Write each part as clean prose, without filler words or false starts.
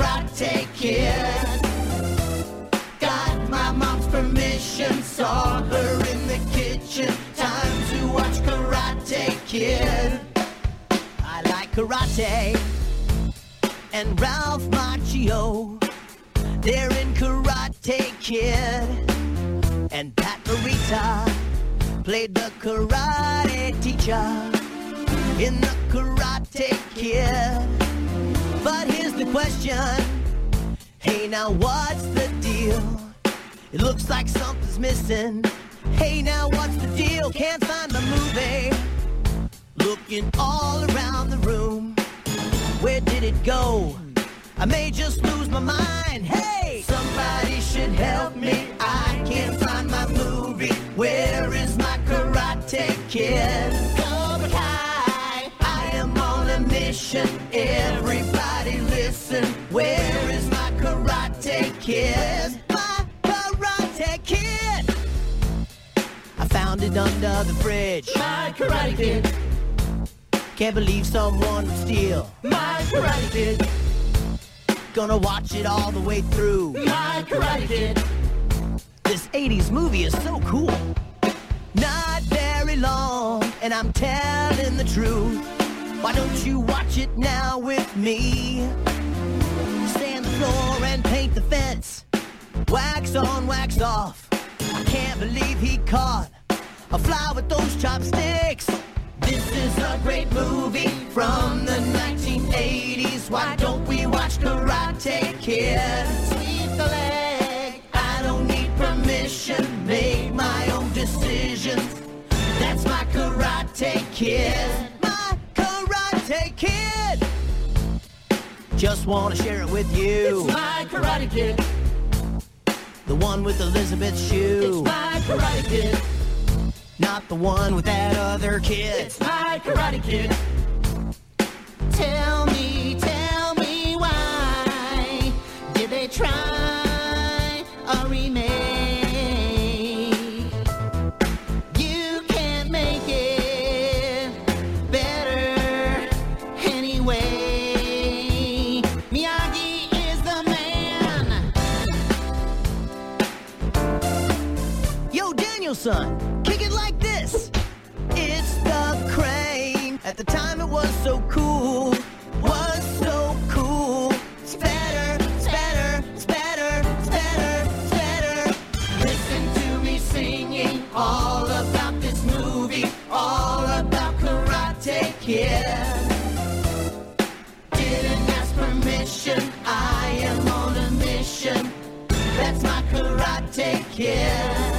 Karate Kid. Got my mom's permission, saw her in the kitchen. Time to watch Karate Kid. I like karate and Ralph Macchio. They're in Karate Kid. And Pat Morita played the karate teacher in the Karate Kid. But here's the question. Hey, now what's the deal? It looks like something's missing. Hey, now what's the deal? Can't find the movie. Looking all around the room. Where did it go? I may just lose my mind. Hey, somebody should help me. I can't find my movie. Where is my Karate Kid? Cobra Kai. I am on a mission. Everybody listen. Where is my Karate Kid? My Karate Kid. I found it under the fridge. My Karate Kid. Can't believe someone would steal my Karate Kid. Gonna watch it all the way through. My Karate Kid. This 80s movie is so cool. Not very long, and I'm telling the truth. Why don't you watch it now with me? Sand the floor and paint the fence. Wax on, wax off. I can't believe he caught a fly with those chopsticks. This is a great movie from the 1980s. Why don't we watch Karate Kid? Sweep the leg. I don't need permission. Make my own decisions. That's my Karate Kid. My Karate Kid. Just want to share it with you. It's my Karate Kid. The one with Elizabeth Shue. It's my Karate Kid. Not the one with that other kid. It's my Karate Kid. Tell me why did they try a remake? You can't make it better anyway. Miyagi is the man. Yo, Daniel-san. Like this, it's the Crane. At the time it was so cool, was so cool. It's better, it's better, it's better, it's better, it's better. Listen to me singing all about this movie, all about Karate Kid. Didn't ask permission, I am on a mission. That's my Karate Kid.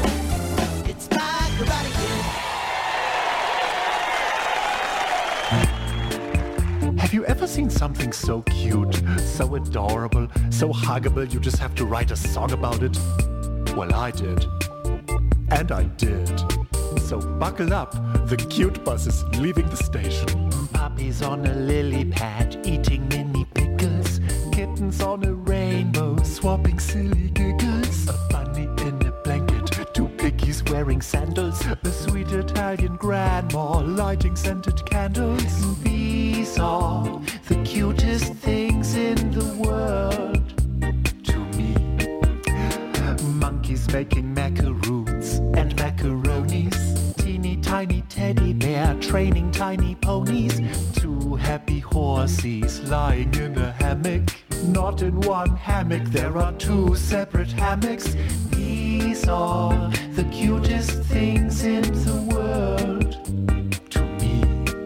Have you ever seen something so cute, so adorable, so huggable you just have to write a song about it? Well, I did. And I did. So buckle up, the cute bus is leaving the station. Puppies on a lily pad, eating mini pickles. Kittens on a rainbow, swapping silly giggles. A bunny in a blanket, two piggies wearing sandals. A sweet Italian grandma lighting scented candles. These are the cutest things in the world to me. Monkeys making macaroons and macaronis. Teeny tiny teddy bear training tiny ponies. Two happy horses lying in a hammock. Not in one hammock, there are two separate hammocks. These are the cutest things in the world to me.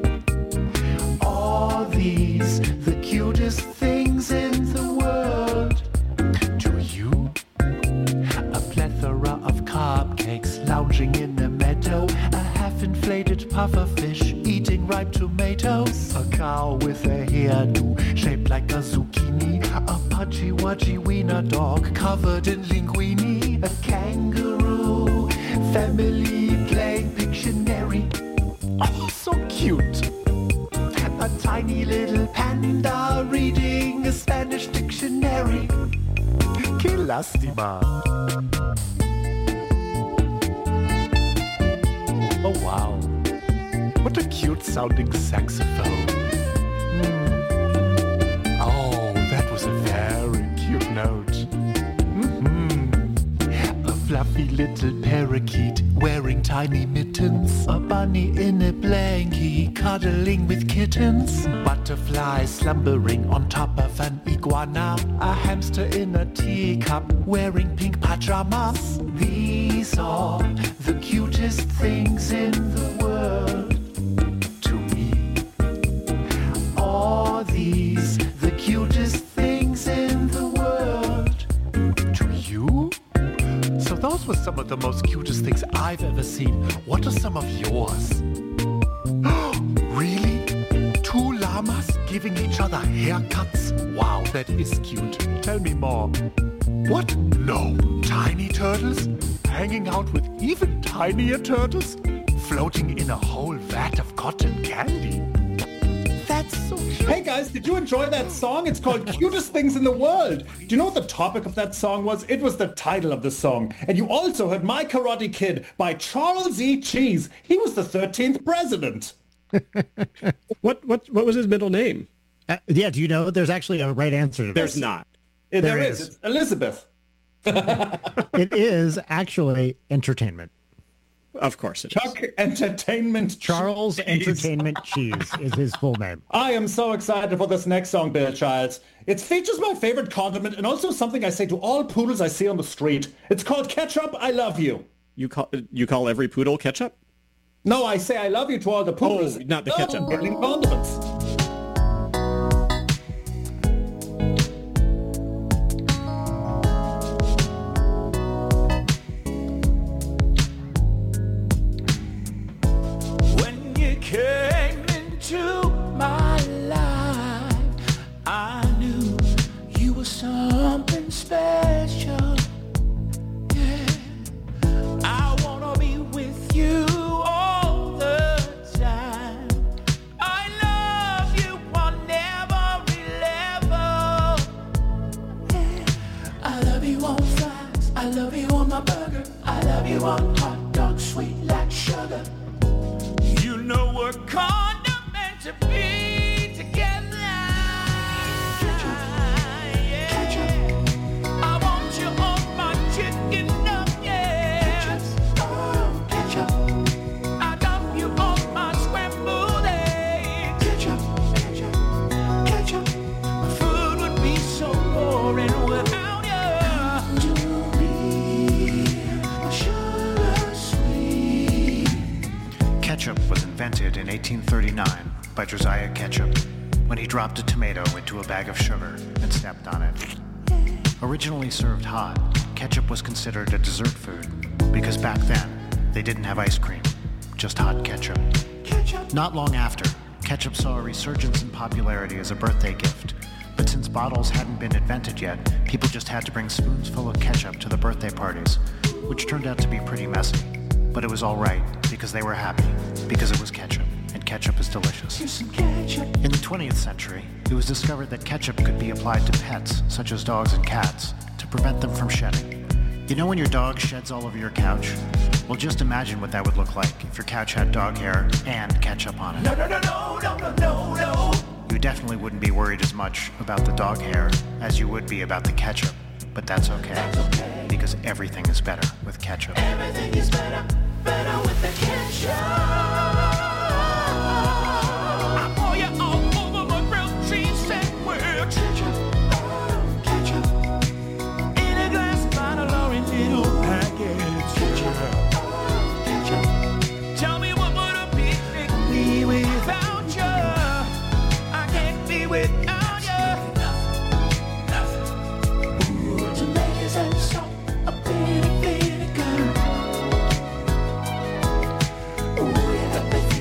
All these, the cutest things in the world to you. A plethora of cupcakes lounging in a meadow. A half-inflated pufferfish eating ripe tomatoes. A cow with a hairdo shaped like a zucchini. A pudgy-wudgy wiener dog covered in linguine. A kangaroo family playing Pictionary. Oh, so cute. A tiny little panda reading a Spanish dictionary. Que lástima. Oh wow, what a cute sounding saxophone. Oh, that was a very fluffy little parakeet wearing tiny mittens, a bunny in a blankie cuddling with kittens, butterflies slumbering on top of an iguana, a hamster in a teacup wearing pink pajamas. These are the cutest things in the world to me. Are these the cutest things in the world to you? So those were some of the most cutest things I've ever seen. What are some of yours? Really? 2 llamas giving each other haircuts? Wow, that is cute. Tell me more. What? No. Tiny turtles? Hanging out with even tinier turtles? Floating in a whole vat of cotton candy? That's so cute. Hey guys, did you enjoy that song? It's called Cutest Things in the World. Do you know what the topic of that song was? It was the title of the song. And you also heard My Karate Kid by Charles E. Cheese. He was the 13th president. What was his middle name? Yeah, do you know? There's actually a right answer to this. There's not. There is. It's Elizabeth. It is actually entertainment. Of course it is. Chuck Entertainment Charles Cheese. Entertainment Cheese is his full name. I am so excited for this next song, Bill Childs. It features my favorite condiment and also something I say to all poodles I see on the street. It's called Ketchup, I Love You. You call every poodle ketchup? No, I say I love you to all the poodles. Oh, not the ketchup. Getting condiments. When you came into my life, I knew you were something special. Yeah, I wanna be with you all the time. I love you on every level. Yeah, I love you on fries, I love you on my burger, I love you on hot dogs, sweet like sugar. You know we're kinda meant to be together. Yeah. I want you on my chicken nuggets. Oh, ketchup. I love you on my scrambled eggs. Ketchup, ketchup, ketchup. Food would be so boring without you. Sugar sweet. Ketchup was invented in 1839 by Josiah Ketchup when he dropped a tomato into a bag of sugar and stepped on it. Originally served hot, ketchup was considered a dessert food because back then they didn't have ice cream, just hot ketchup. Not long after, ketchup saw a resurgence in popularity as a birthday gift. But since bottles hadn't been invented yet, people just had to bring spoons full of ketchup to the birthday parties, which turned out to be pretty messy. But it was all right because they were happy, because it was ketchup, and ketchup is delicious. In the 20th century, it was discovered that ketchup could be applied to pets, such as dogs and cats, to prevent them from shedding. You know when your dog sheds all over your couch? Well, just imagine what that would look like if your couch had dog hair and ketchup on it. No. You definitely wouldn't be worried as much about the dog hair as you would be about the ketchup. But that's okay, because everything is better with ketchup. Everything is better with the ketchup. I pour you all over my grilled cheese sandwich. Ketchup. In a glass bottle or a little package. Ketchup. Tell me what would a picnic be without you? I can't be without you. Nothing. Tomatoes and salt, a bit of vinegar. Ooh, you got me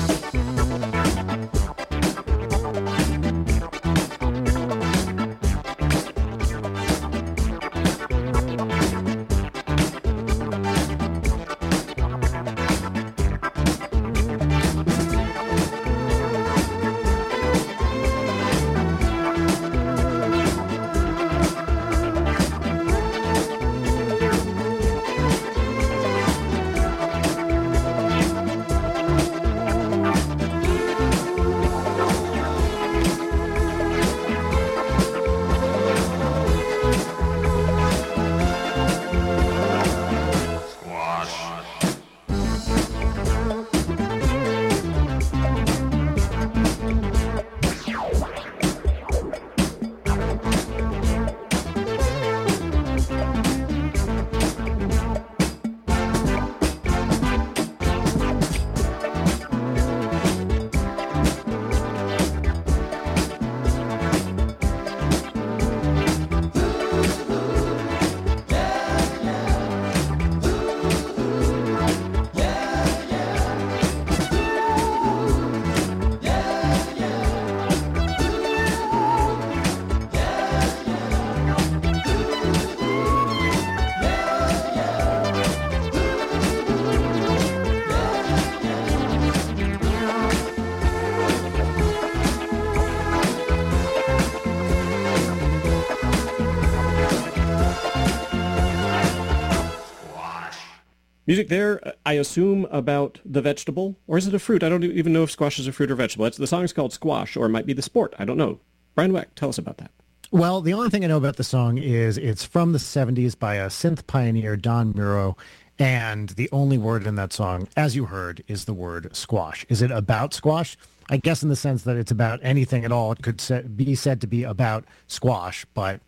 Music there, I assume, about the vegetable, or is it a fruit? I don't even know if squash is a fruit or vegetable. The song's called Squash, or it might be the sport. I don't know. Brian Weck, tell us about that. Well, the only thing I know about the song is it's from the 70s by a synth pioneer, Don Muro, and the only word in that song, as you heard, is the word squash. Is it about squash? I guess in the sense that it's about anything at all. It could be said to be about squash, but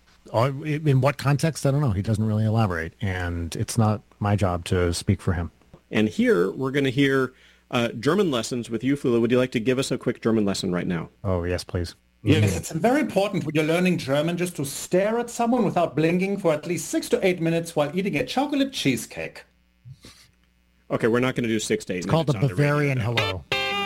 in what context, I don't know. He doesn't really elaborate, and it's not my job to speak for him. And here we're going to hear German lessons with you, Fula. Would you like to give us a quick German lesson right now? Oh, yes, please. Yes, it's very important when you're learning German just to stare at someone without blinking for at least 6 to 8 minutes while eating a chocolate cheesecake. Okay, we're not going to do 6 to 8 It's minutes. called a Bavarian hello.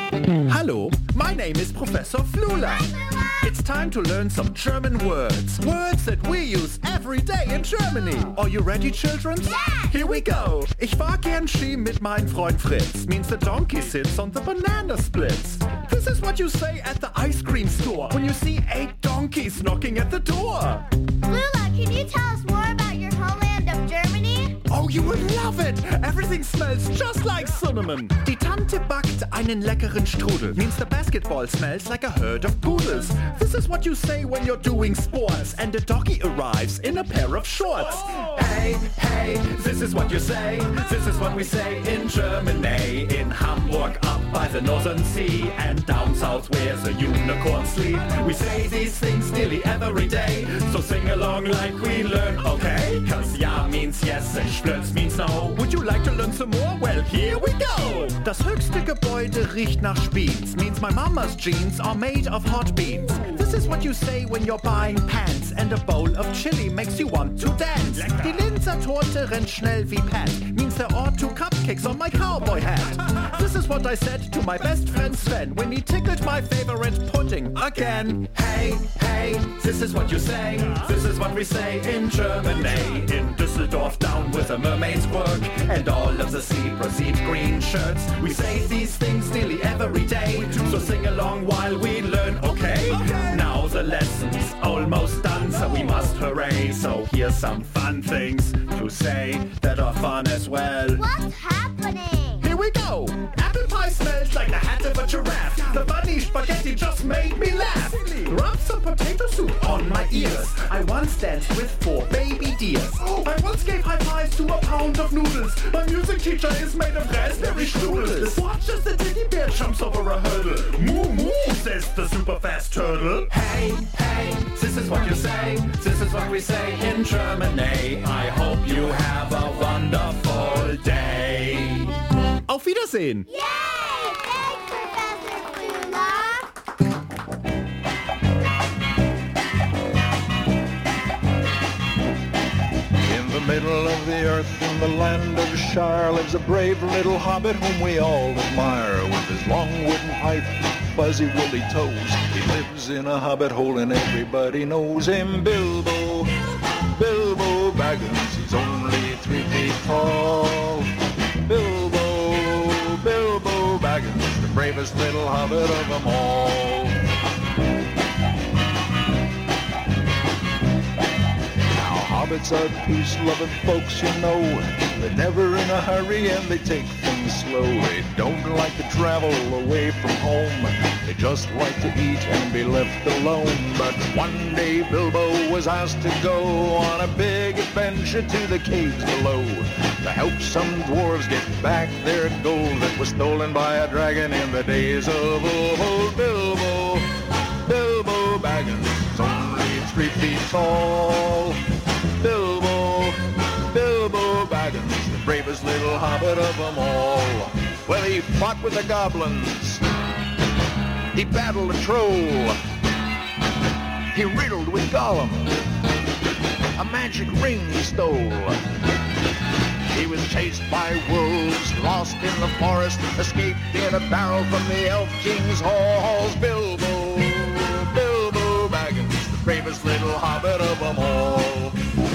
Hello, my name is Professor Flula. It's time to learn some German words. Words that we use every day in Germany. Are you ready, children? Yeah! Here we go. Ich fahr gern Ski mit mein Freund Fritz. Means the donkey sits on the banana splits. This is what you say at the ice cream store when you see 8 donkeys knocking at the door. Lula, can you tell us more about your homeland of Germany? Oh, you would love it! Everything smells just like cinnamon. Die Tante backt einen leckeren Strudel. Means the basketball smells like a herd of poodles. This is what you say when you're doing sports and a doggy arrives in a pair of shorts. Hey, hey, this is what you say. This is what we say in Germany. In Hamburg up by the Northern Sea and down south where the unicorns sleep. We say these things nearly every day. So sing along like we learn, okay? Cause ja means yes and Splitz means no. Would you like to learn some more? Well, here we go. Das höchste Gebäude riecht nach Spieß. Means my mama's jeans are made of hot beans. This is what you say when you're buying pants and a bowl of chili makes you want to dance. Die Linzer Torte rennt schnell wie Pat. Means there are 2 cupcakes on my cowboy hat. This is what I said to my best friend Sven when he tickled my favorite pudding again. Hey, hey, this is what you say. This is what we say in Germany. In Düsseldorf down with a mermaid's work and all of the zebras eat green shirts. We say these things nearly every day. So sing along while we learn, okay? Now the lesson's almost done, so we must hooray. So here's some fun things to say that are fun as well. What's happening? Here we go! Apple pie smells like the hat of a giraffe. The bunny spaghetti just made me laugh. Rub some potato soup on my ears. I once danced with 4 baby deers. I once gave high fives to a pound of noodles. My music teacher is made of raspberry strudels. Watch as the teddy bear jumps over a hurdle. Moo moo, says the super fast turtle. Hey, hey, this is what you say. This is what we say in Germany. I hope you have a wonderful day. Auf Wiedersehen! Yay! Thanks, Professor Flula! In the middle of the earth, in the land of Shire, lives a brave little hobbit whom we all admire. With his long wooden pipe, fuzzy woolly toes. He lives in a hobbit hole and everybody knows him. Bilbo, Bilbo Baggins, he's only 3 feet tall. Bilbo, Bilbo Baggins, the bravest little hobbit of them all. Now hobbits are peace-loving folks, you know. They're never in a hurry and they take things slow. They don't like to travel away from home. They just like to eat and be left alone. But one day Bilbo was asked to go on a big adventure to the caves below to help some dwarves get back their gold that was stolen by a dragon in the days of old. Bilbo, Bilbo Baggins, only 3 feet tall. Bilbo, Bilbo Baggins, the bravest little hobbit of them all. Well, he fought with the goblins. He battled a troll. He riddled with Gollum. A magic ring he stole. He was chased by wolves, lost in the forest, escaped in a barrel from the Elf King's halls. Bilbo, Bilbo Baggins, the bravest little hobbit of them all.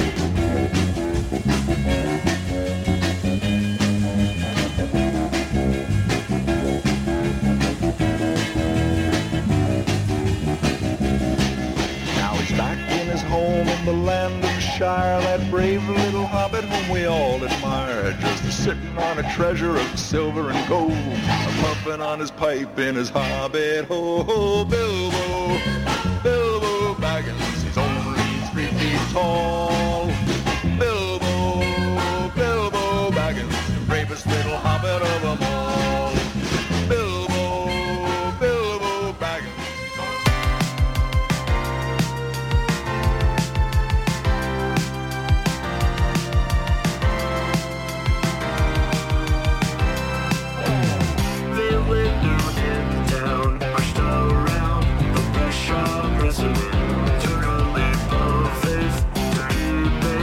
Home in the land of Shire, that brave little hobbit whom we all admire, just sitting on a treasure of silver and gold, puffing on his pipe in his hobbit hole. Bilbo, Bilbo Baggins, he's only 3 feet tall. Bilbo, Bilbo Baggins, the bravest little hobbit of them all. Bilbo, Bilbo Baggins. Turn a leap of faith to keep it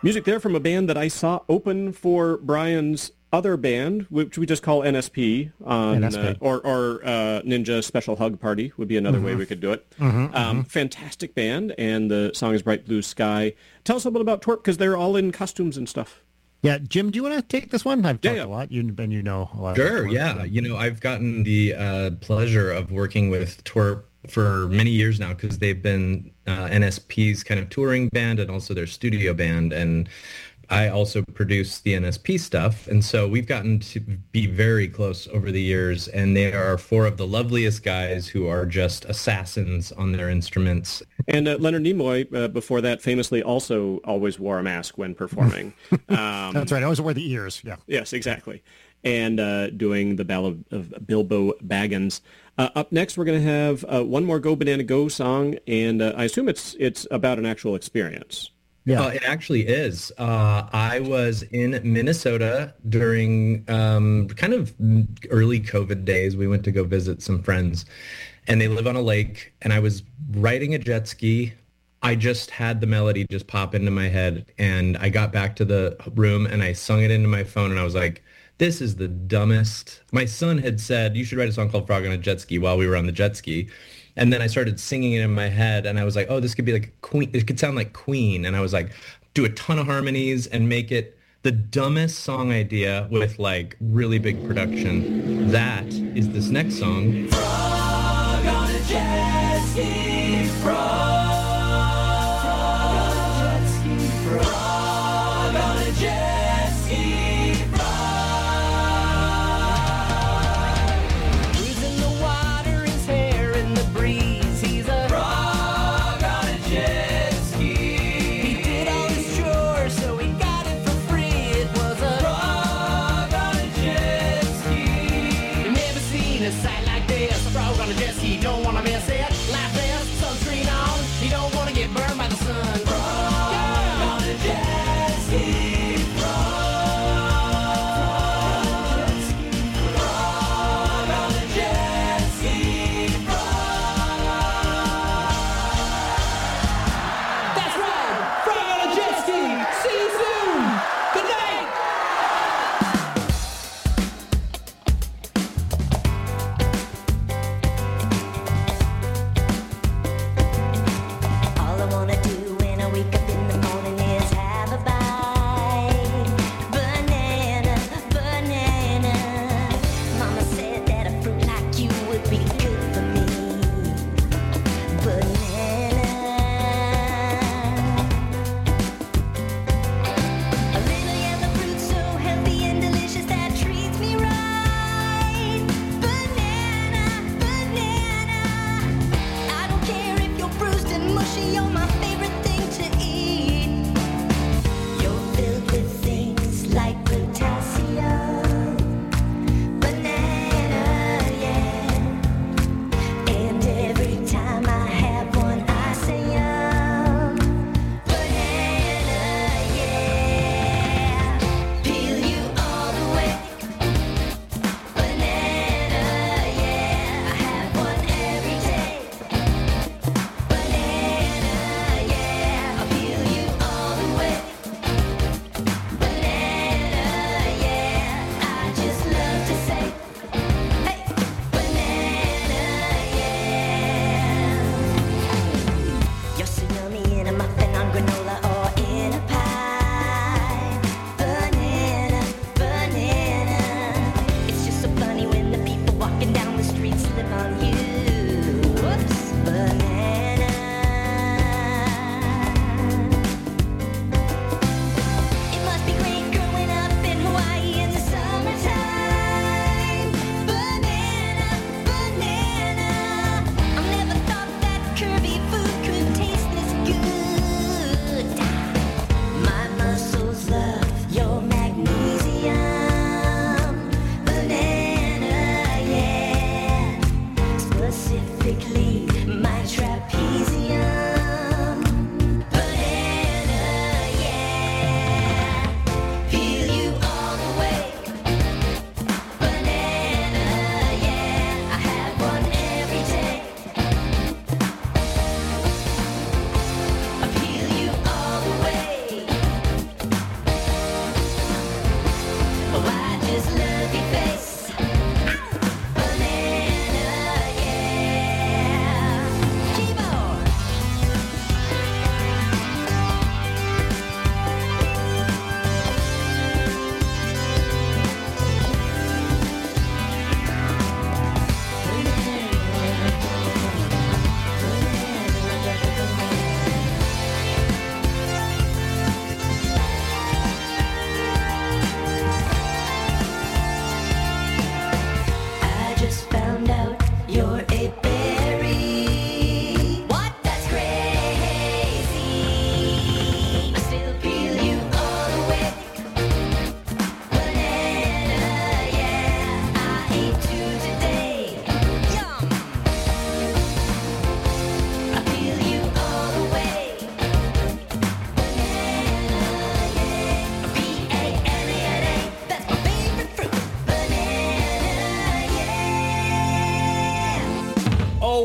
Music there from a band that I saw open for Brian's other band, which we just call NSP, or Ninja Special Hug Party would be another way we could do it. Fantastic band, and the song is Bright Blue Sky. Tell us a little bit about Twerp, because they're all in costumes and stuff. Yeah, Jim, do you want to take this one? I've talked a lot, you know a lot. Sure, yeah. You know, I've gotten the pleasure of working with Twerp for many years now, because they've been NSP's kind of touring band and also their studio band, and I also produce the NSP stuff, and so we've gotten to be very close over the years, and they are four of the loveliest guys who are just assassins on their instruments. And Leonard Nimoy, before that, famously also always wore a mask when performing. That's right, I always wore the ears, yeah. Yes, exactly. And doing the Ballad of Bilbo Baggins. Up next, we're going to have one more Go Banana Go song, and I assume it's about an actual experience. Yeah, it actually is. I was in Minnesota during kind of early COVID days. We went to go visit some friends, and they live on a lake, and I was riding a jet ski. I just had the melody just pop into my head, and I got back to the room, and I sung it into my phone, and I was like, this is the dumbest. My son had said, you should write a song called Frog on a Jet Ski while we were on the jet ski. And then I started singing it in my head, and I was like, oh, this could be like Queen. It could sound like Queen. And I was like, do a ton of harmonies and make it the dumbest song idea with like really big production. That is this next song. Frog on a jet ski, frog on a jet ski, frog on a jet ski, frog. Losing the water, his hair in the breeze. He's a frog on a jet ski. He did all his chores, so he got it for free. It was a frog on a jet ski. You've never seen a sight like this. A frog on a jet ski, don't wanna miss it. Life vest, sunscreen on. You don't wanna get burned by the sun. Frog on a jet ski. Frog on a jet ski. That's right. Frog on a jet ski. See you soon. Good night. All I wanna do when I wake up in the morning is have a bite. Banana, banana. Mama said that a fruit like you would be good for me. Banana. A little yellow fruit so healthy and delicious that treats me right. Banana, banana. I don't care if you're bruised and mushy, you're my favorite thing to eat. You're filled with things like potassium. Banana, yeah. And every time I have one, I say yum. Banana, yeah. Peel you all the way. Banana, yeah. I have one every day. Banana,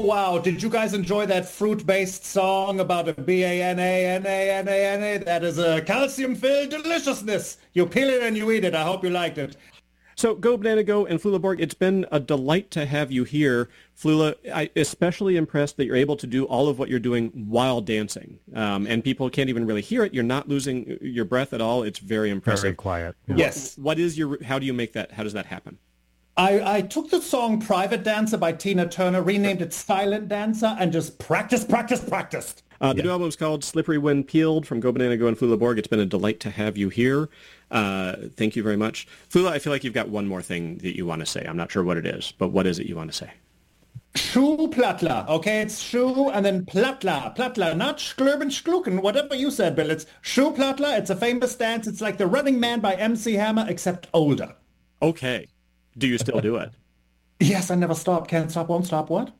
wow. Did you guys enjoy that fruit-based song about a B-A-N-A-N-A-N-A-N-A? That is a calcium-filled deliciousness. You peel it and you eat it. I hope you liked it. So Go Banana Go and Flula Borg, it's been a delight to have you here. Flula, I'm especially impressed that you're able to do all of what you're doing while dancing. And people can't even really hear it. You're not losing your breath at all. It's very impressive. Very quiet. Yeah. Yes. How do you make that? How does that happen? I took the song Private Dancer by Tina Turner, renamed it Silent Dancer, and just practiced. The new album is called Slippery When Peeled from Go Banana Go and Flula Borg. It's been a delight to have you here. Thank you very much. Flula, I feel like you've got one more thing that you want to say. I'm not sure what it is, but what is it you want to say? Schuhplattler, okay? It's Schuh and then Plattler, not Schlurben Schlucken, whatever you said, Bill. It's Schuhplattler. It's a famous dance. It's like the Running Man by MC Hammer, except older. Okay. Do you still do it? Yes, I never stop. Can't stop, won't stop. What?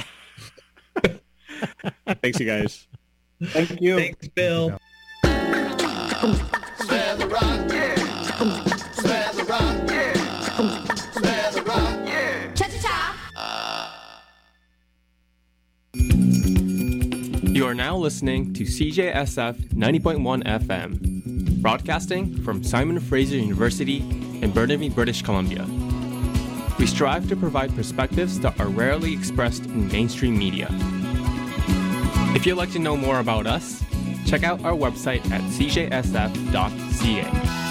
Thanks, you guys. Thank you. Thanks, Bill. Spare the rock, yeah. Spare the rock, yeah. Spare the rock, yeah. Cha-cha-cha. You are now listening to CJSF 90.1 FM, broadcasting from Simon Fraser University in Burnaby, British Columbia. We strive to provide perspectives that are rarely expressed in mainstream media. If you'd like to know more about us, check out our website at cjsf.ca.